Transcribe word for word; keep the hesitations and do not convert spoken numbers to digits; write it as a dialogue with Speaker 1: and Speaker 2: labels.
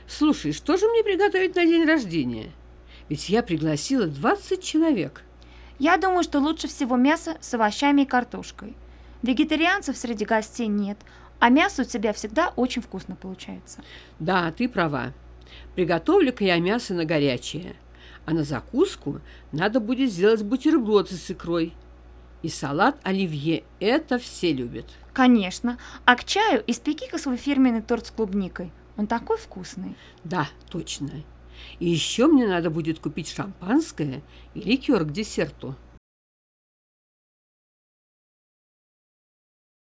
Speaker 1: Слушай, что же мне приготовить на день рождения? Ведь я пригласила двадцать человек.
Speaker 2: Я думаю, что лучше всего мясо с овощами и картошкой. Вегетарианцев среди гостей нет, а мясо у тебя всегда очень вкусно получается.
Speaker 1: Да, ты права. Приготовлю-ка я мясо на горячее. А на закуску надо будет сделать бутерброд с икрой. И салат оливье. Это все любят.
Speaker 2: Конечно. А к чаю испеки-ка свой фирменный торт с клубникой. Он такой вкусный.
Speaker 1: Да, точно. И еще мне надо будет купить шампанское и ликер к десерту.